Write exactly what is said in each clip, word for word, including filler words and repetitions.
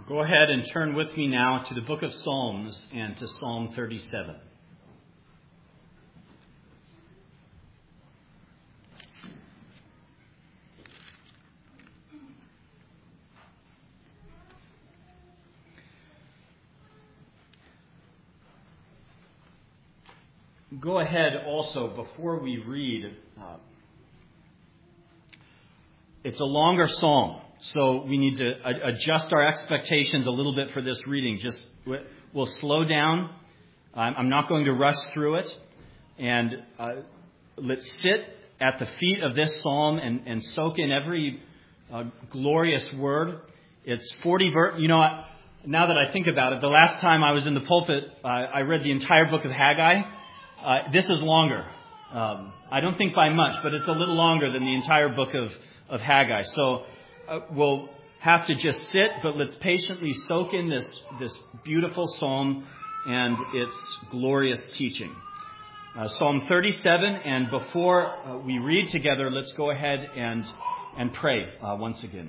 Go ahead and turn with me now to the book of Psalms and to Psalm thirty-seven. Go ahead also, before we read, uh, it's a longer psalm, so we need to a- adjust our expectations a little bit for this reading. Just we'll slow down. I'm, I'm not going to rush through it, and uh, let's sit at the feet of this psalm and, and soak in every uh, glorious word. It's forty verse. You know, now that I think about it, the last time I was in the pulpit, uh, I read the entire book of Haggai. Uh, this is longer. Um, I don't think by much, but it's a little longer than the entire book of, of Haggai. So uh, we'll have to just sit, but let's patiently soak in this, this beautiful psalm and its glorious teaching. Uh, Psalm thirty-seven, and before uh, we read together, let's go ahead and, and pray uh, once again.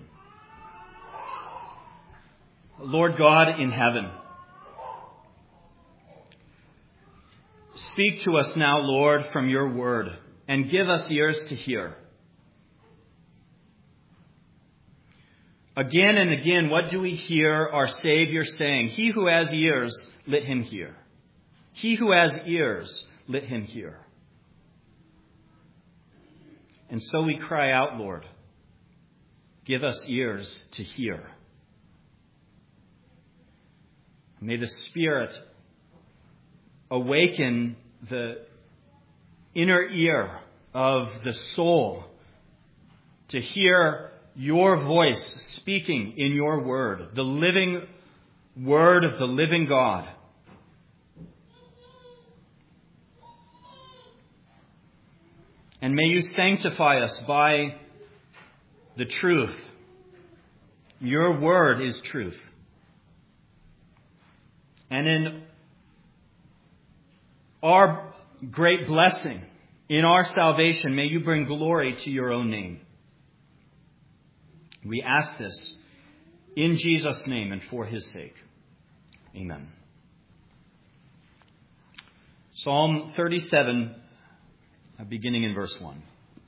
Lord God in heaven, speak to us now, Lord, from your word, and give us ears to hear. Again and again, what do we hear our Savior saying? He who has ears, let him hear. He who has ears, let him hear. And so we cry out, Lord, give us ears to hear. May the Spirit awaken the inner ear of the soul to hear your voice speaking in your word, the living word of the living God. And may you sanctify us by the truth. Your word is truth. And in our great blessing, in our salvation, may you bring glory to your own name. We ask this in Jesus' name and for his sake. Amen. Psalm thirty-seven, beginning in verse one.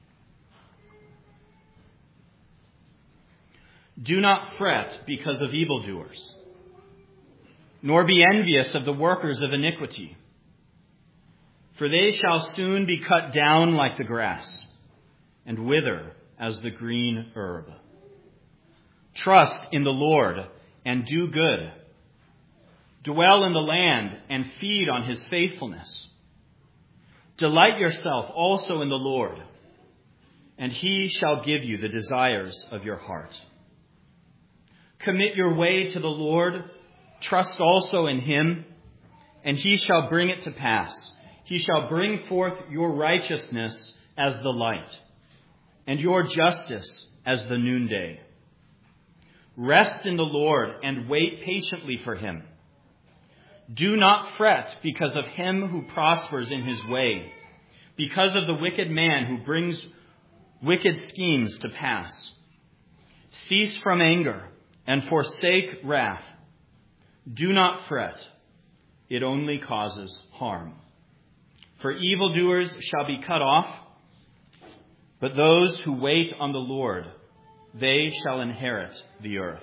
Do not fret because of evildoers, nor be envious of the workers of iniquity. For they shall soon be cut down like the grass, and wither as the green herb. Trust in the Lord and do good. Dwell in the land and feed on his faithfulness. Delight yourself also in the Lord, and he shall give you the desires of your heart. Commit your way to the Lord. Trust also in him, and he shall bring it to pass. He shall bring forth your righteousness as the light, and your justice as the noonday. Rest in the Lord and wait patiently for him. Do not fret because of him who prospers in his way, because of the wicked man who brings wicked schemes to pass. Cease from anger and forsake wrath. Do not fret. It only causes harm. For evildoers shall be cut off, but those who wait on the Lord, they shall inherit the earth.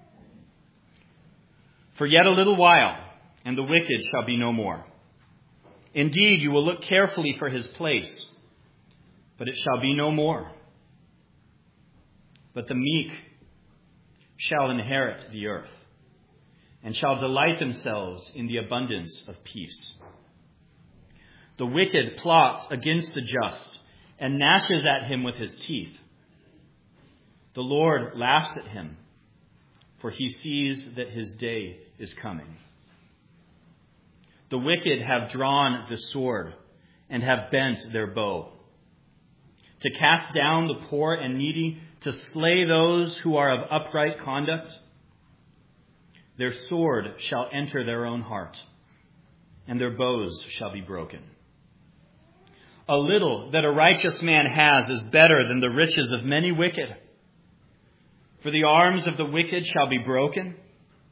For yet a little while, and the wicked shall be no more. Indeed, you will look carefully for his place, but it shall be no more. But the meek shall inherit the earth, and shall delight themselves in the abundance of peace. The wicked plots against the just and gnashes at him with his teeth. The Lord laughs at him, for he sees that his day is coming. The wicked have drawn the sword and have bent their bow, to cast down the poor and needy, to slay those who are of upright conduct. Their sword shall enter their own heart, and their bows shall be broken. A little that a righteous man has is better than the riches of many wicked. For the arms of the wicked shall be broken,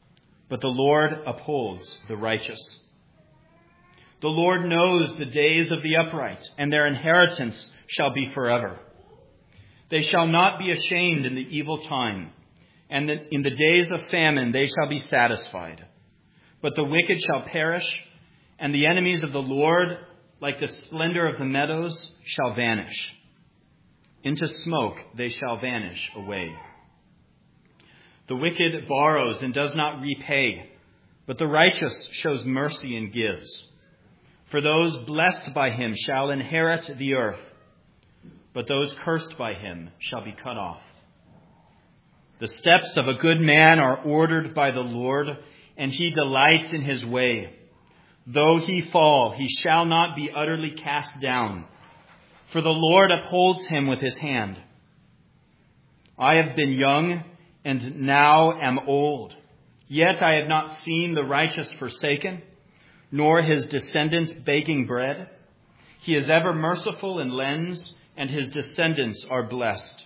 but the Lord upholds the righteous. The Lord knows the days of the upright, and their inheritance shall be forever. They shall not be ashamed in the evil time, and in the days of famine they shall be satisfied. But the wicked shall perish, and the enemies of the Lord, like the splendor of the meadows, shall vanish. Into smoke they shall vanish away. The wicked borrows and does not repay, but the righteous shows mercy and gives. For those blessed by him shall inherit the earth, but those cursed by him shall be cut off. The steps of a good man are ordered by the Lord, and he delights in his way. Though he fall, he shall not be utterly cast down, for the Lord upholds him with his hand. I have been young and now am old, yet I have not seen the righteous forsaken, nor his descendants begging bread. He is ever merciful and lends, and his descendants are blessed.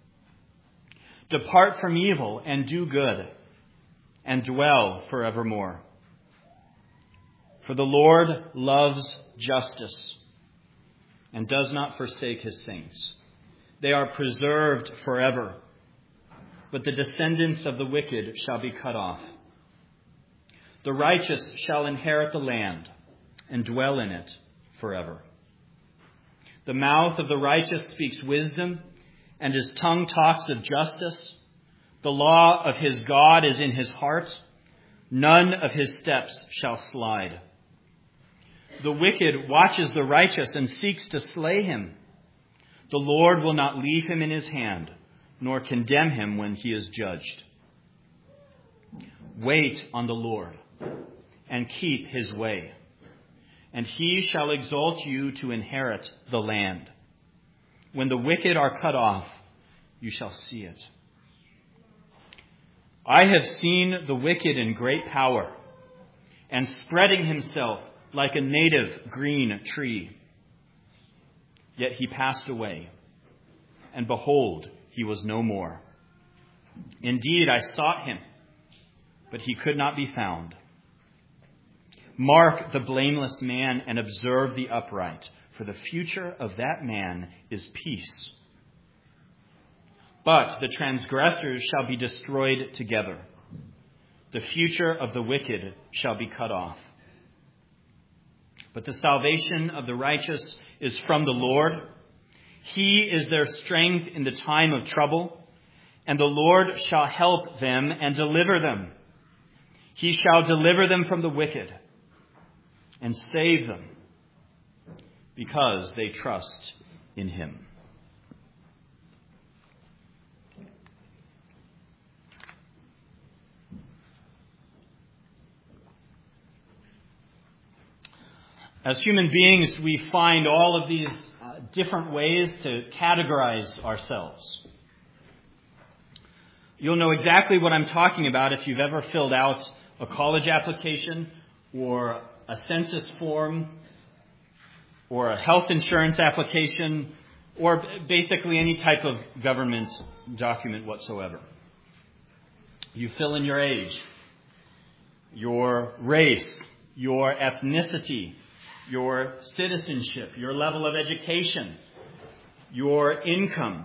Depart from evil and do good, and dwell forevermore. For the Lord loves justice and does not forsake his saints. They are preserved forever, but the descendants of the wicked shall be cut off. The righteous shall inherit the land and dwell in it forever. The mouth of the righteous speaks wisdom, and his tongue talks of justice. The law of his God is in his heart. None of his steps shall slide. The wicked watches the righteous and seeks to slay him. The Lord will not leave him in his hand, nor condemn him when he is judged. Wait on the Lord and keep his way, and he shall exalt you to inherit the land. When the wicked are cut off, you shall see it. I have seen the wicked in great power, and spreading himself like a native green tree. Yet he passed away, and behold, he was no more. Indeed, I sought him, but he could not be found. Mark the blameless man and observe the upright, for the future of that man is peace. But the transgressors shall be destroyed together. The future of the wicked shall be cut off. But the salvation of the righteous is from the Lord. He is their strength in the time of trouble, and the Lord shall help them and deliver them. He shall deliver them from the wicked and save them, because they trust in him. As human beings, we find all of these uh, different ways to categorize ourselves. You'll know exactly what I'm talking about if you've ever filled out a college application or a census form or a health insurance application or basically any type of government document whatsoever. You fill in your age, your race, your ethnicity, your citizenship, your level of education, your income,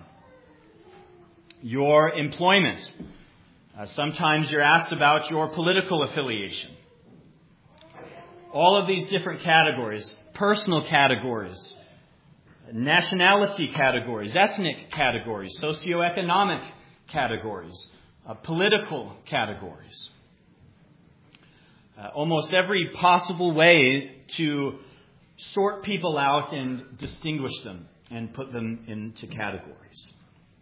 your employment. Uh, sometimes you're asked about your political affiliation. All of these different categories, personal categories, nationality categories, ethnic categories, socioeconomic categories, uh, political categories. Uh, almost every possible way to sort people out and distinguish them and put them into categories.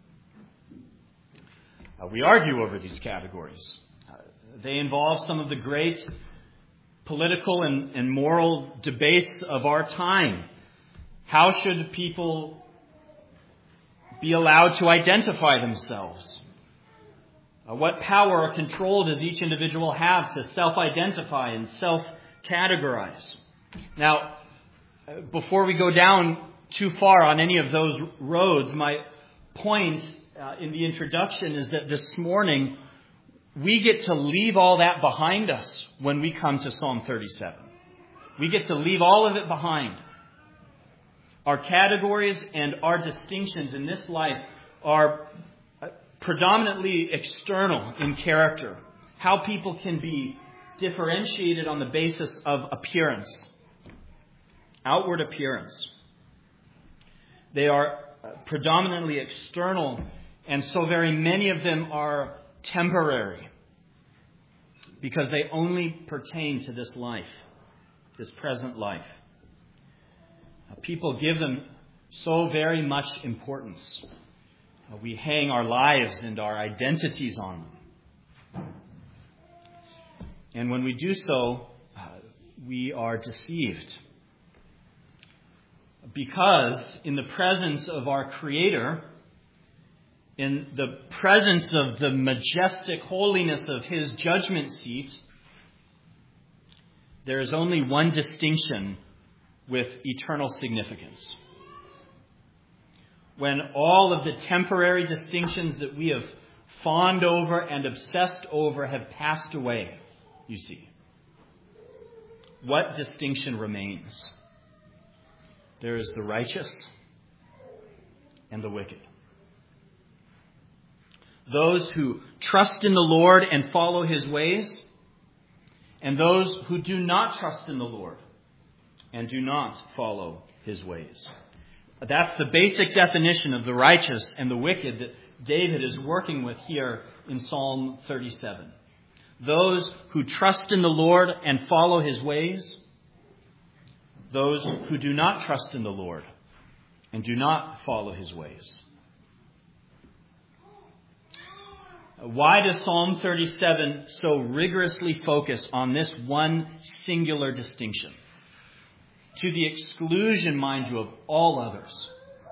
Uh, we argue over these categories. Uh, they involve some of the great political and, and moral debates of our time. How should people be allowed to identify themselves? Uh, what power or control does each individual have to self-identify and self-categorize? Now, before we go down too far on any of those roads, my point uh, in the introduction is that this morning we get to leave all that behind us when we come to Psalm thirty-seven. We get to leave all of it behind. Our categories and our distinctions in this life are predominantly external in character. How people can be differentiated on the basis of appearance, outward appearance. They are predominantly external, and so very many of them are temporary because they only pertain to this life, this present life. People give them so very much importance. We hang our lives and our identities on them. And when we do so, uh, we are deceived. Because in the presence of our Creator, in the presence of the majestic holiness of His judgment seat, there is only one distinction with eternal significance. When all of the temporary distinctions that we have fawned over and obsessed over have passed away, you see, what distinction remains? There is the righteous and the wicked. Those who trust in the Lord and follow His ways, and those who do not trust in the Lord and do not follow His ways. That's the basic definition of the righteous and the wicked that David is working with here in Psalm thirty-seven. Those who trust in the Lord and follow His ways. Those who do not trust in the Lord and do not follow His ways. Why does Psalm thirty-seven so rigorously focus on this one singular distinction? To the exclusion, mind you, of all others.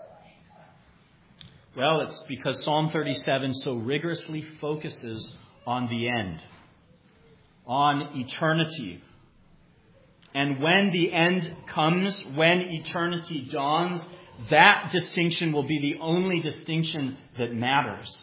Well, it's because Psalm thirty-seven so rigorously focuses on the end, on eternity. And when the end comes, when eternity dawns, that distinction will be the only distinction that matters.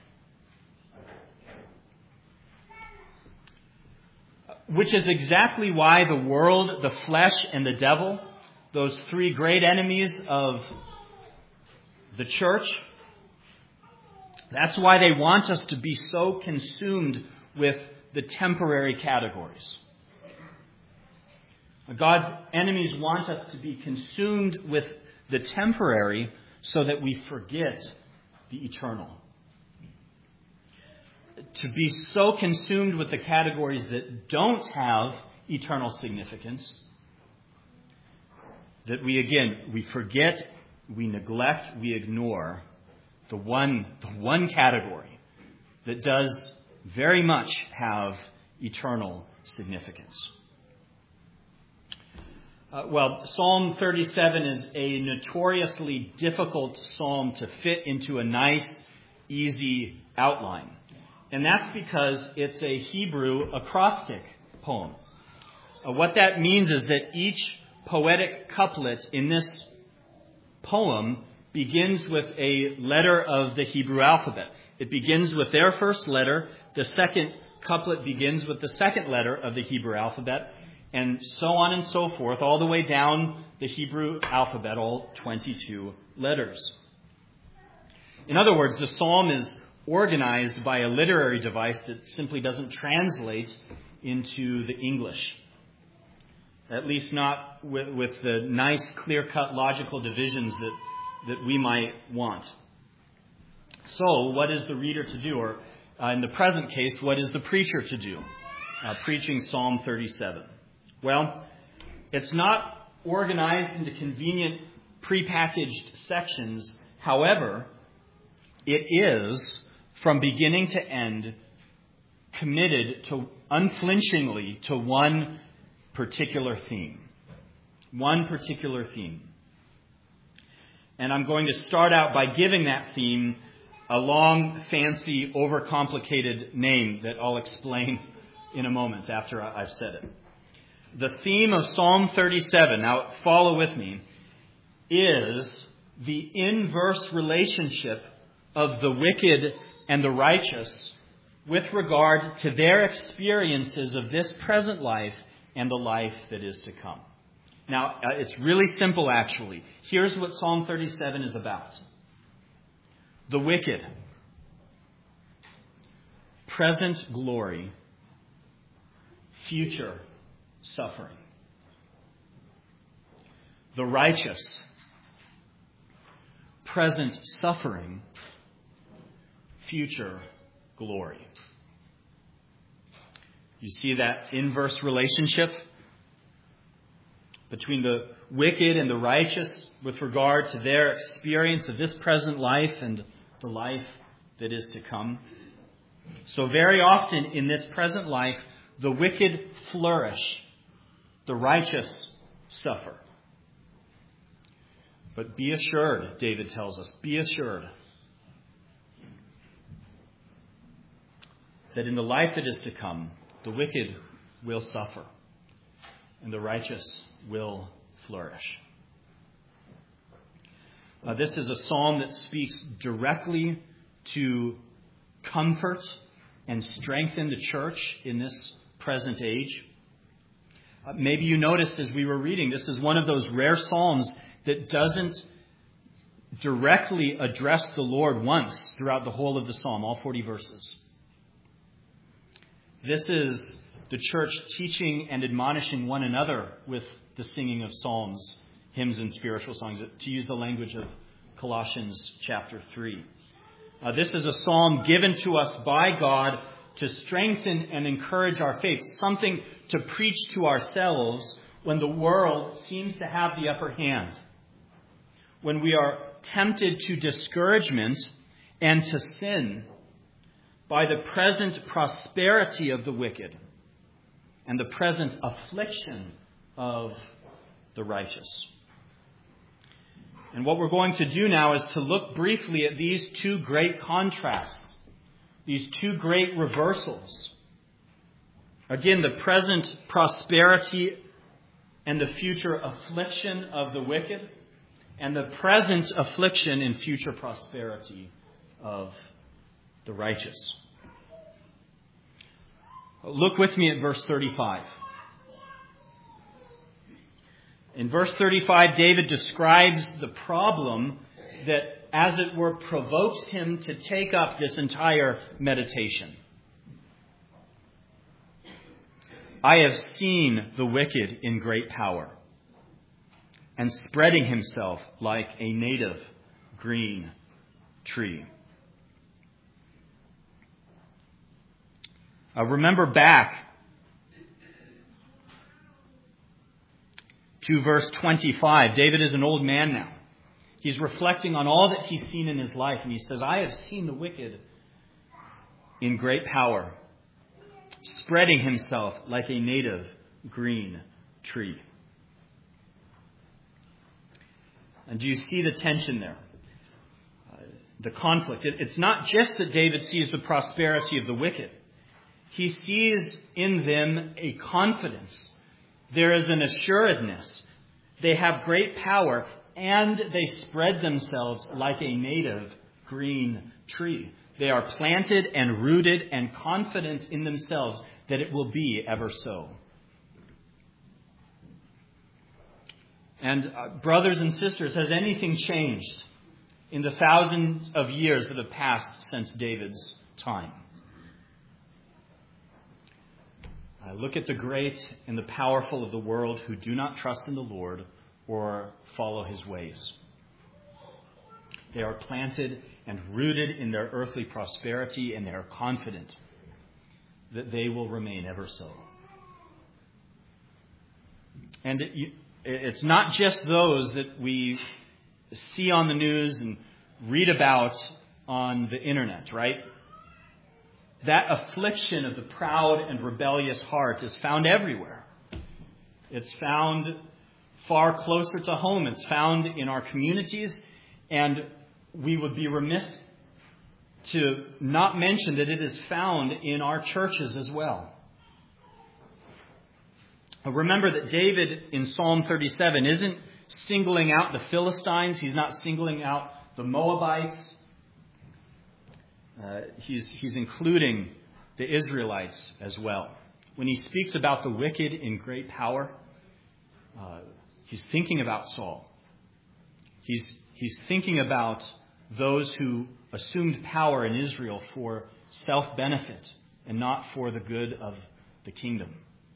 Which is exactly why the world, the flesh, and the devil, those three great enemies of the church, that's why they want us to be so consumed with the temporary categories. God's enemies want us to be consumed with the temporary so that we forget the eternal. To be so consumed with the categories that don't have eternal significance that we, again, we forget, we neglect, we ignore the one, the one category that does very much have eternal significance. Uh, well, Psalm thirty-seven is a notoriously difficult psalm to fit into a nice, easy outline. And that's because it's a Hebrew acrostic poem. Uh, what that means is that each poetic couplet in this poem begins with a letter of the Hebrew alphabet. It begins with their first letter. The second couplet begins with the second letter of the Hebrew alphabet. And so on and so forth, all the way down the Hebrew alphabet, all twenty-two letters. In other words, the psalm is organized by a literary device that simply doesn't translate into the English. At least not with, with the nice, clear-cut logical divisions that, that we might want. So, what is the reader to do? Or, uh, in the present case, what is the preacher to do? Uh, preaching Psalm thirty-seven. Well, it's not organized into convenient prepackaged sections. However, it is, from beginning to end, committed to unflinchingly to one particular theme. One particular theme. And I'm going to start out by giving that theme a long, fancy, overcomplicated name that I'll explain in a moment after I've said it. The theme of Psalm thirty-seven, now follow with me, is the inverse relationship of the wicked and the righteous with regard to their experiences of this present life and the life that is to come. Now, uh, it's really simple, actually. Here's what Psalm thirty-seven is about. The wicked, present glory, future suffering. The righteous, present suffering, future glory. You see that inverse relationship between the wicked and the righteous with regard to their experience of this present life and the life that is to come. So very often in this present life, the wicked flourish, the righteous suffer. But be assured, David tells us, be assured that in the life that is to come, the wicked will suffer and the righteous will flourish. Uh, this is a psalm that speaks directly to comfort and strengthen the church in this present age. Uh, maybe you noticed as we were reading, this is one of those rare psalms that doesn't directly address the Lord once throughout the whole of the psalm, all forty verses. This is the church teaching and admonishing one another with the singing of psalms, hymns, and spiritual songs, to use the language of Colossians chapter three. Uh, this is a psalm given to us by God to strengthen and encourage our faith, something to preach to ourselves when the world seems to have the upper hand, when we are tempted to discouragement and to sin by the present prosperity of the wicked and the present affliction of the righteous. And what we're going to do now is to look briefly at these two great contrasts, these two great reversals. Again, the present prosperity and the future affliction of the wicked, and the present affliction and future prosperity of the righteous. Look with me at verse thirty-five. In verse thirty-five, David describes the problem that, as it were, provokes him to take up this entire meditation. I have seen the wicked in great power, and spreading himself like a native green tree. Uh, remember back to verse twenty-five. David is an old man now. He's reflecting on all that he's seen in his life, and he says, I have seen the wicked in great power, spreading himself like a native green tree. And do you see the tension there? Uh, the conflict. It, it's not just that David sees the prosperity of the wicked. He sees in them a confidence. There is an assuredness. They have great power, and they spread themselves like a native green tree. They are planted and rooted and confident in themselves that it will be ever so. And uh, brothers and sisters, has anything changed in the thousands of years that have passed since David's time? Uh, look at the great and the powerful of the world who do not trust in the Lord or follow his ways. They are planted and rooted in their earthly prosperity, and they are confident that they will remain ever so. And it, it's not just those that we see on the news and read about on the internet, right? That affliction of the proud and rebellious heart is found everywhere. It's found far closer to home. It's found in our communities, and we would be remiss to not mention that it is found in our churches as well. Remember that David in Psalm thirty-seven isn't singling out the Philistines. He's not singling out the Moabites. Uh, he's, he's including the Israelites as well. When he speaks about the wicked in great power, uh, he's thinking about Saul. He's, he's thinking about those who assumed power in Israel for self-benefit and not for the good of the kingdom.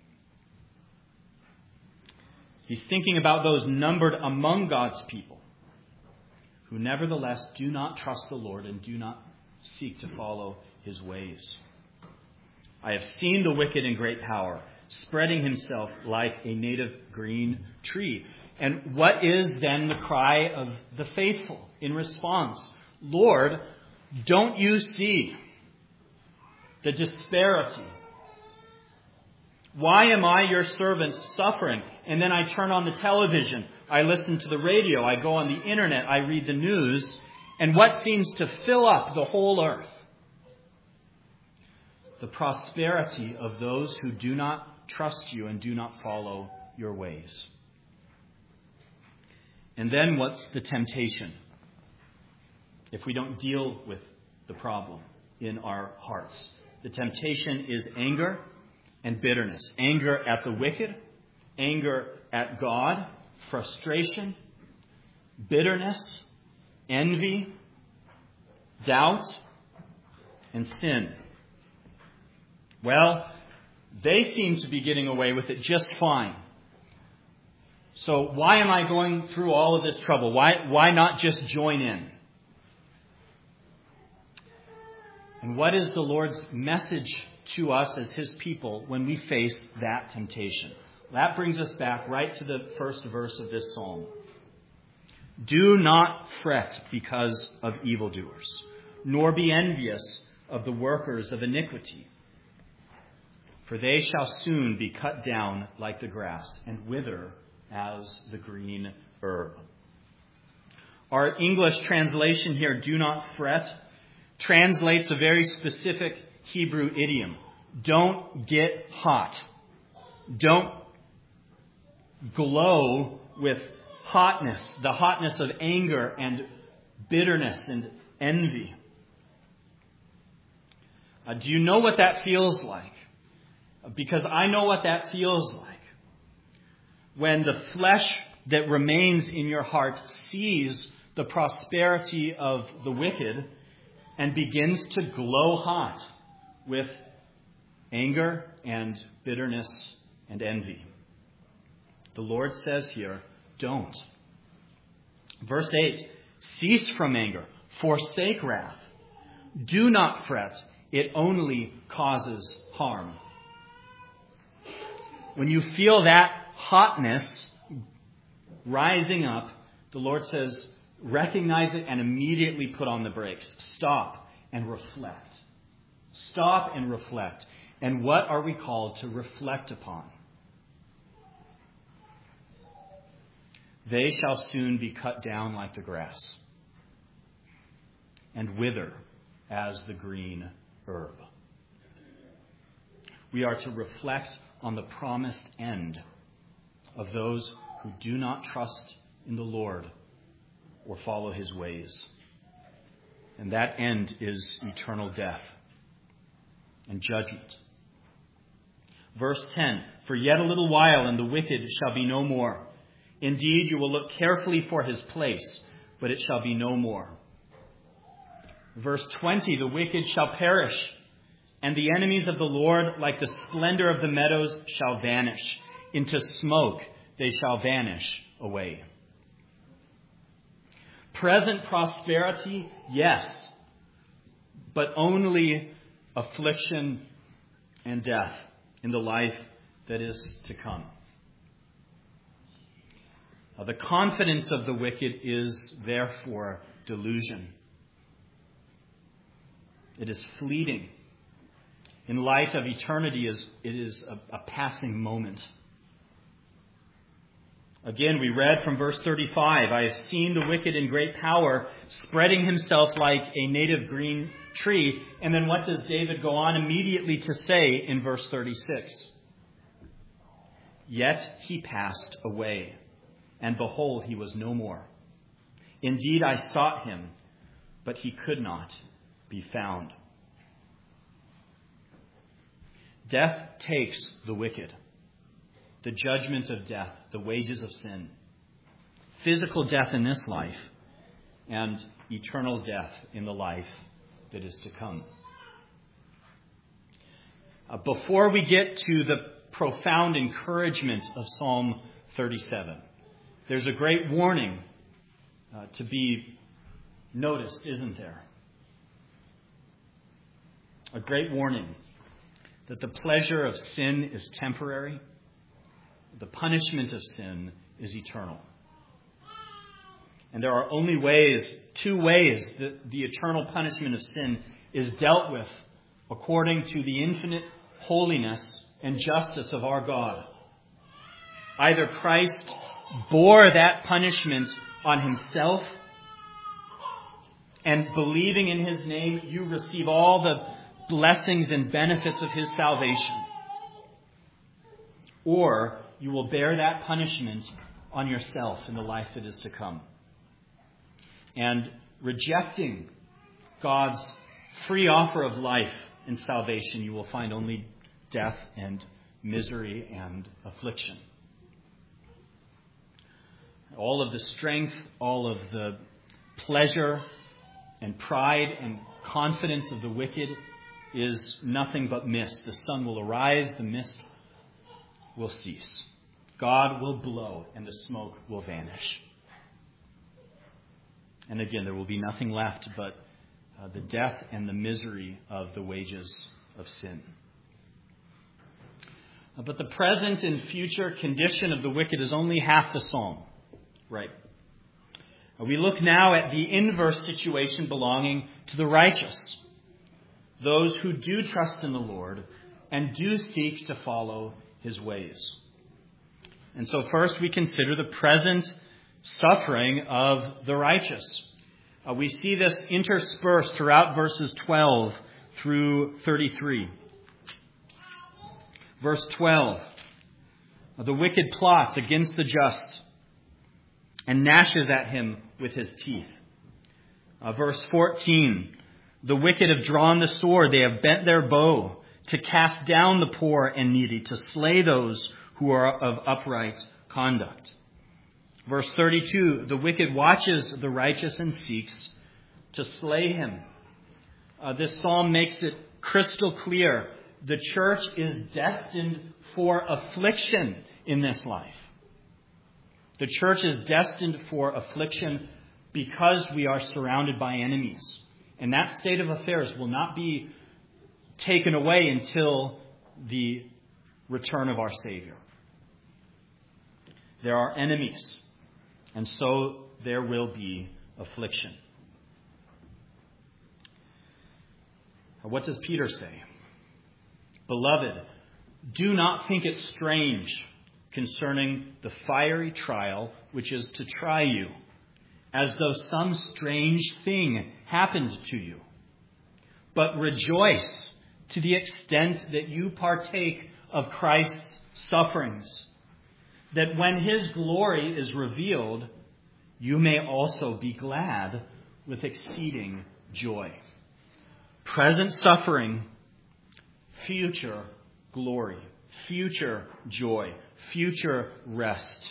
He's thinking about those numbered among God's people who nevertheless do not trust the Lord and do not seek to follow his ways. I have seen the wicked in great power, spreading himself like a native green tree. And what is then the cry of the faithful in response? Lord, don't you see the disparity? Why am I, your servant, suffering? And then I turn on the television, I listen to the radio, I go on the internet, I read the news, and what seems to fill up the whole earth? The prosperity of those who do not trust you and do not follow your ways. And then what's the temptation if we don't deal with the problem in our hearts? The temptation is anger and bitterness. Anger at the wicked, anger at God, frustration, bitterness, envy, doubt, and sin. Well, they seem to be getting away with it just fine. So why am I going through all of this trouble? Why, why not just join in? And what is the Lord's message to us as his people when we face that temptation? That brings us back right to the first verse of this psalm. Do not fret because of evildoers, nor be envious of the workers of iniquity. For they shall soon be cut down like the grass and wither as the green herb. Our English translation here, do not fret, translates a very specific Hebrew idiom. Don't get hot. Don't glow with hotness, the hotness of anger and bitterness and envy. Uh, do you know what that feels like? Because I know what that feels like. When the flesh that remains in your heart sees the prosperity of the wicked and begins to glow hot with anger and bitterness and envy. The Lord says here, don't. Verse eight, cease from anger, forsake wrath. Do not fret, it only causes harm. When you feel that hotness rising up, the Lord says, recognize it and immediately put on the brakes. Stop and reflect. Stop and reflect. And what are we called to reflect upon? They shall soon be cut down like the grass and wither as the green herb. We are to reflect on the promised end of those who do not trust in the Lord or follow his ways. And that end is eternal death and judgment. Verse ten, for yet a little while and the wicked shall be no more. Indeed, you will look carefully for his place, but it shall be no more. Verse twenty, the wicked shall perish, and the enemies of the Lord, like the splendor of the meadows, shall vanish. Into smoke they shall vanish away. Present prosperity, yes, but only affliction and death in the life that is to come. Now, the confidence of the wicked is therefore delusion. It is fleeting. In light of eternity, is it is a, a passing moment. Again, we read from verse thirty-five, I have seen the wicked in great power, spreading himself like a native green tree. And then what does David go on immediately to say in verse thirty-six? Yet he passed away, and behold, he was no more. Indeed, I sought him, but he could not be found. Death takes the wicked. The judgment of death, the wages of sin. Physical death in this life and eternal death in the life that is to come. Uh, before we get to the profound encouragement of Psalm thirty-seven, there's a great warning uh, to be noticed, isn't there? A great warning that the pleasure of sin is temporary, the punishment of sin is eternal. And there are only ways, two ways, that the eternal punishment of sin is dealt with according to the infinite holiness and justice of our God. Either Christ bore that punishment on himself, and believing in his name, you receive all the blessings and benefits of his salvation. Or you will bear that punishment on yourself in the life that is to come. And rejecting God's free offer of life and salvation, you will find only death and misery and affliction. All of the strength, all of the pleasure and pride and confidence of the wicked is nothing but mist. The sun will arise, the mist will cease. God will blow, and the smoke will vanish. And again, there will be nothing left but uh, the death and the misery of the wages of sin. Uh, but the present and future condition of the wicked is only half the psalm. Right. Uh, we look now at the inverse situation belonging to the righteous. Those who do trust in the Lord and do seek to follow his ways. And so first we consider the present suffering of the righteous. Uh, we see this interspersed throughout verses twelve through thirty-three. Verse twelve, the wicked plots against the just and gnashes at him with his teeth. Uh, verse fourteen, the wicked have drawn the sword, they have bent their bow to cast down the poor and needy, to slay those who are of upright conduct. Verse thirty-two, the wicked watches the righteous and seeks to slay him. Uh, this psalm makes it crystal clear. The church is destined for affliction in this life. The church is destined for affliction because we are surrounded by enemies. And that state of affairs will not be taken away until the return of our Savior. There are enemies, and so there will be affliction. What does Peter say? Beloved, do not think it strange concerning the fiery trial which is to try you, as though some strange thing happened to you. But rejoice to the extent that you partake of Christ's sufferings, that when his glory is revealed, you may also be glad with exceeding joy. Present suffering, future glory, future joy, future rest.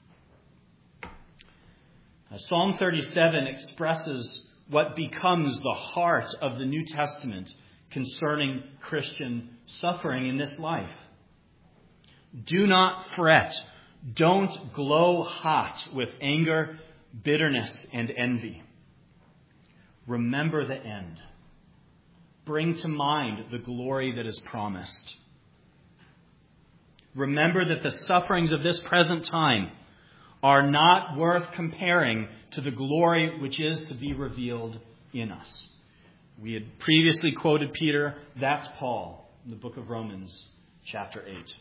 Now, Psalm thirty-seven expresses what becomes the heart of the New Testament concerning Christian suffering in this life. Do not fret. Don't glow hot with anger, bitterness, and envy. Remember the end. Bring to mind the glory that is promised. Remember that the sufferings of this present time are not worth comparing to the glory which is to be revealed in us. We had previously quoted Peter. That's Paul in the book of Romans, chapter eight.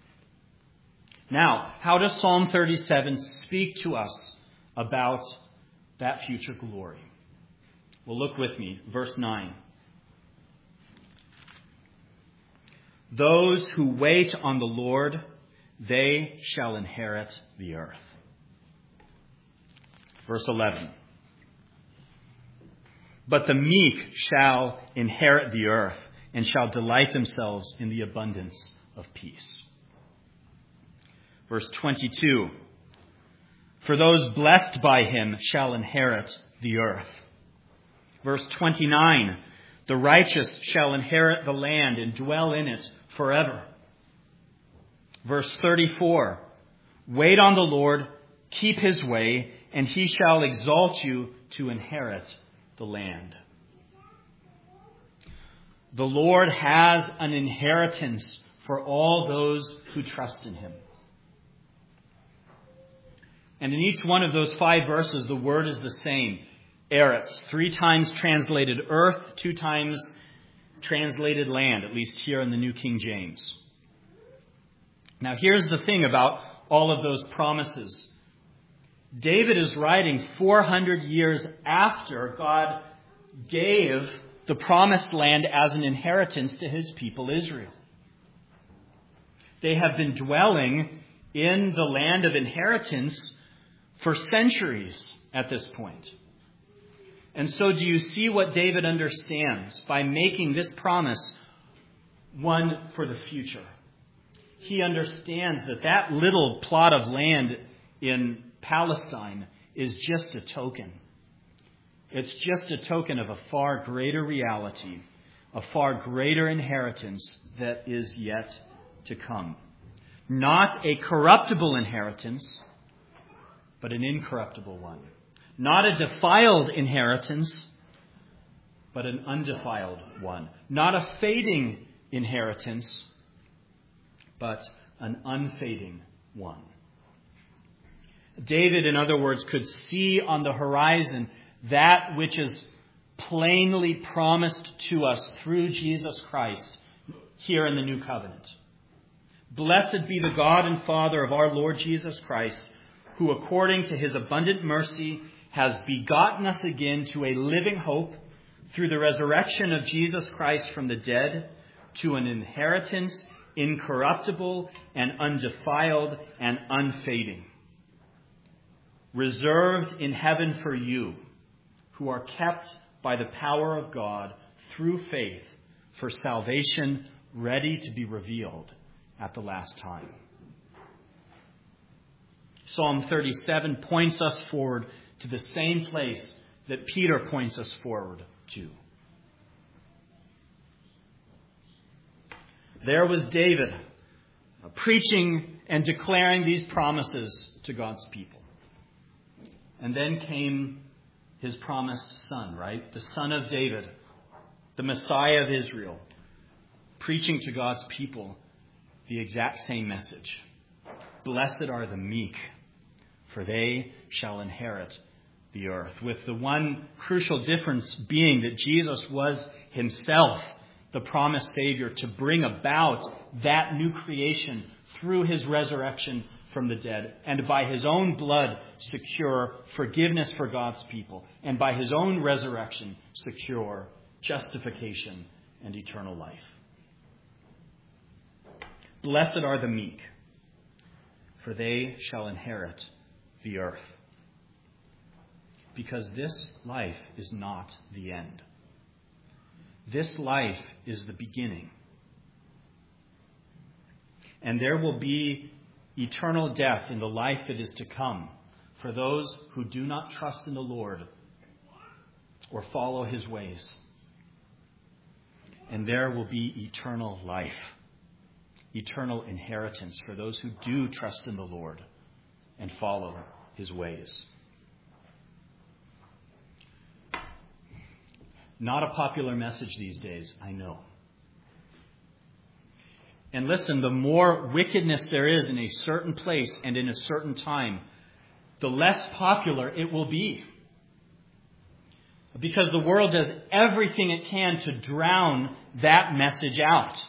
Now, how does Psalm thirty-seven speak to us about that future glory? Well, look with me, verse nine. Those who wait on the Lord, they shall inherit the earth. Verse eleven. But the meek shall inherit the earth and shall delight themselves in the abundance of peace. Verse twenty-two, for those blessed by him shall inherit the earth. Verse twenty-nine, the righteous shall inherit the land and dwell in it forever. Verse thirty-four, wait on the Lord, keep his way, and he shall exalt you to inherit the land. The Lord has an inheritance for all those who trust in him. And in each one of those five verses, the word is the same. Eretz, three times translated earth, two times translated land, at least here in the New King James. Now here's the thing about all of those promises. David is writing four hundred years after God gave the promised land as an inheritance to his people Israel. They have been dwelling in the land of inheritance for centuries at this point. And so do you see what David understands by making this promise one for the future? He understands that that little plot of land in Palestine is just a token. It's just a token of a far greater reality, a far greater inheritance that is yet to come. Not a corruptible inheritance, but an incorruptible one. Not a defiled inheritance, but an undefiled one. Not a fading inheritance, but an unfading one. David, in other words, could see on the horizon that which is plainly promised to us through Jesus Christ here in the New Covenant. Blessed be the God and Father of our Lord Jesus Christ, who according to his abundant mercy has begotten us again to a living hope through the resurrection of Jesus Christ from the dead, to an inheritance incorruptible and undefiled and unfading, reserved in heaven for you, who are kept by the power of God through faith for salvation ready to be revealed at the last time. Psalm thirty-seven points us forward to the same place that Peter points us forward to. There was David preaching and declaring these promises to God's people. And then came his promised son, right? The son of David, the Messiah of Israel, preaching to God's people the exact same message. Blessed are the meek, for they shall inherit the earth. With the one crucial difference being that Jesus was himself the promised Savior to bring about that new creation through his resurrection from the dead, and by his own blood secure forgiveness for God's people, and by his own resurrection secure justification and eternal life. Blessed are the meek, for they shall inherit the earth. Because this life is not the end. This life is the beginning. And there will be eternal death in the life that is to come for those who do not trust in the Lord or follow his ways. And there will be eternal life, eternal inheritance for those who do trust in the Lord and follow his ways. Not a popular message these days, I know. And listen, the more wickedness there is in a certain place and in a certain time, the less popular it will be. Because the world does everything it can to drown that message out.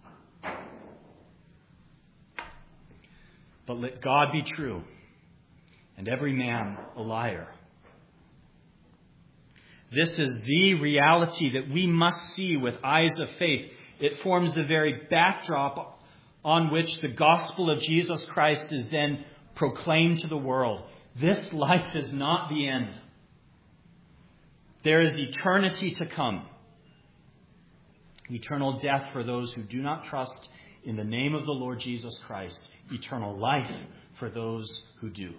But let God be true, and every man a liar. This is the reality that we must see with eyes of faith. It forms the very backdrop on which the gospel of Jesus Christ is then proclaimed to the world. This life is not the end. There is eternity to come. eternal death for those who do not trust in the name of the Lord Jesus Christ, eternal life for those who do.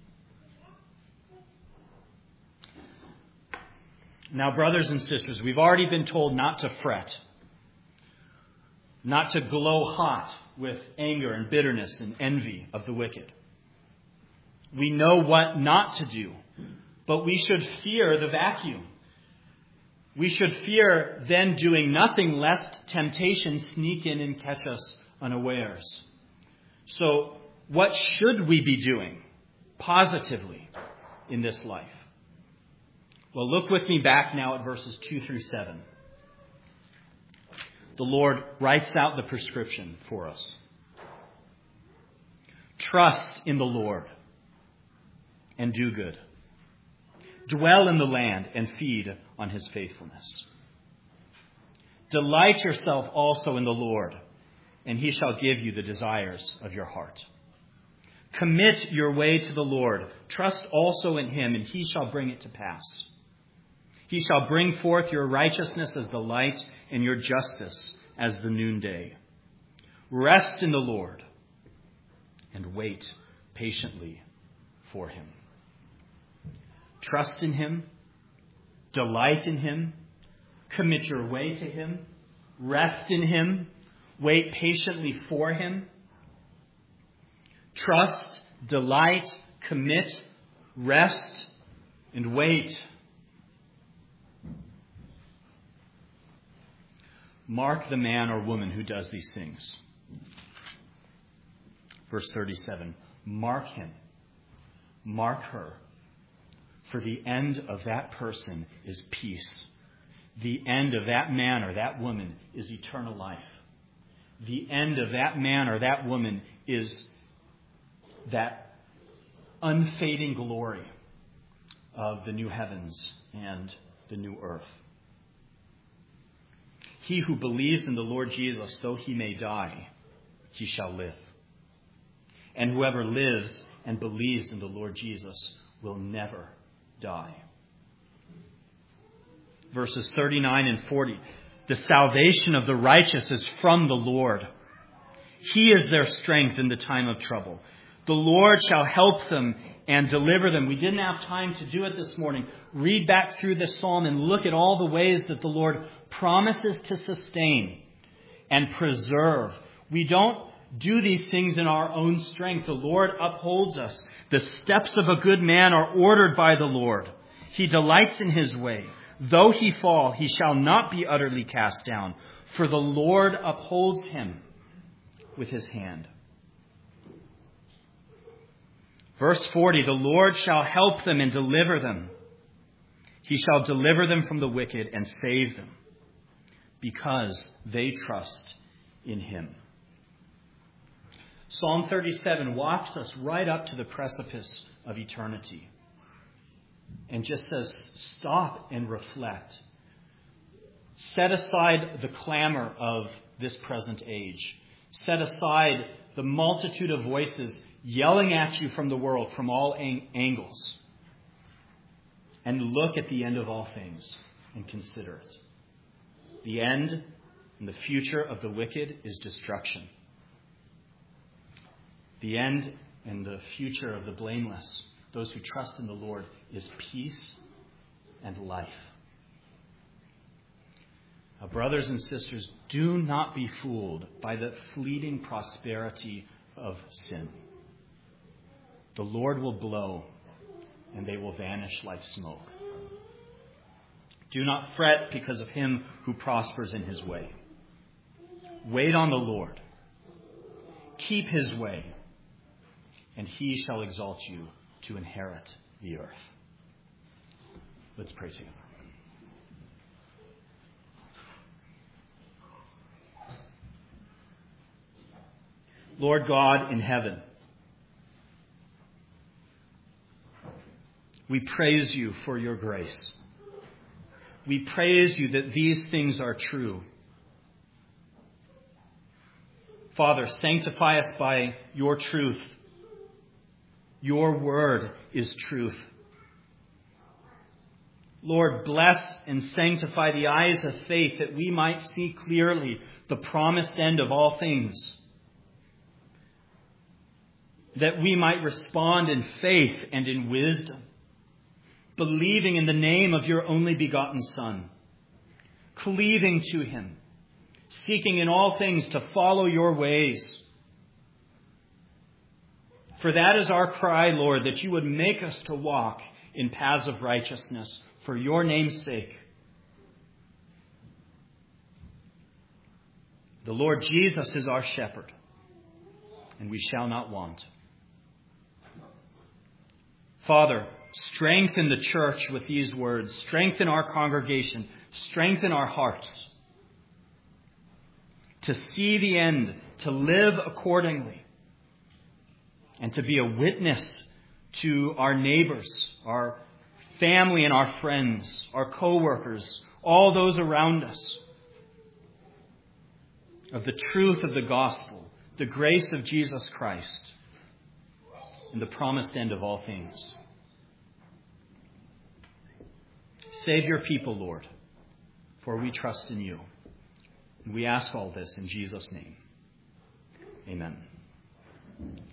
Now, brothers and sisters, we've already been told not to fret, not to glow hot with anger and bitterness and envy of the wicked. We know what not to do, but we should fear the vacuum. We should fear then doing nothing lest temptation sneak in and catch us unawares. So, what should we be doing positively in this life? Well, look with me back now at verses two through seven. The Lord writes out the prescription for us. Trust in the Lord and do good. Dwell in the land and feed on his faithfulness. Delight yourself also in the Lord, and he shall give you the desires of your heart. Commit your way to the Lord. Trust also in him, and he shall bring it to pass. He shall bring forth your righteousness as the light and your justice as the noonday. Rest in the Lord and wait patiently for him. Trust in him, delight in him, commit your way to him, rest in him, wait patiently for him. Trust, delight, commit, rest, and wait. Mark the man or woman who does these things. Verse thirty-seven, mark him, mark her, for the end of that person is peace. The end of that man or that woman is eternal life. The end of that man or that woman is that unfading glory of the new heavens and the new earth. He who believes in the Lord Jesus, though he may die, he shall live. And whoever lives and believes in the Lord Jesus will never die. Verses thirty-nine and forty. The salvation of the righteous is from the Lord. He is their strength in the time of trouble. The Lord shall help them and deliver them. We didn't have time to do it this morning. Read back through this psalm and look at all the ways that the Lord promises to sustain and preserve. We don't do these things in our own strength. The Lord upholds us. The steps of a good man are ordered by the Lord. He delights in his way. Though he fall, he shall not be utterly cast down, for the Lord upholds him with his hand. Verse forty, the Lord shall help them and deliver them. He shall deliver them from the wicked and save them, because they trust in him. Psalm thirty-seven walks us right up to the precipice of eternity and just says, stop and reflect. Set aside the clamor of this present age. Set aside the multitude of voices yelling at you from the world from all ang- angles. And look at the end of all things and consider it. The end and the future of the wicked is destruction. The end and the future of the blameless, those who trust in the Lord, is peace and life. Now, brothers and sisters, do not be fooled by the fleeting prosperity of sin. The Lord will blow, and they will vanish like smoke. Do not fret because of him who prospers in his way. Wait on the Lord. Keep his way, and he shall exalt you to inherit the earth. Let's pray together. Lord God in heaven, we praise you for your grace. We praise you that these things are true. Father, sanctify us by your truth. Your word is truth. Lord, bless and sanctify the eyes of faith that we might see clearly the promised end of all things, that we might respond in faith and in wisdom, believing in the name of your only begotten Son, cleaving to him, seeking in all things to follow your ways. For that is our cry, Lord, that you would make us to walk in paths of righteousness for your name's sake. The Lord Jesus is our shepherd, and we shall not want. Father, strengthen the church with these words. Strengthen our congregation. Strengthen our hearts to see the end, to live accordingly, and to be a witness to our neighbors, our family and our friends, our co-workers, all those around us, of the truth of the gospel, the grace of Jesus Christ, and the promised end of all things. Save your people, Lord, for we trust in you. And we ask all this in Jesus' name. Amen.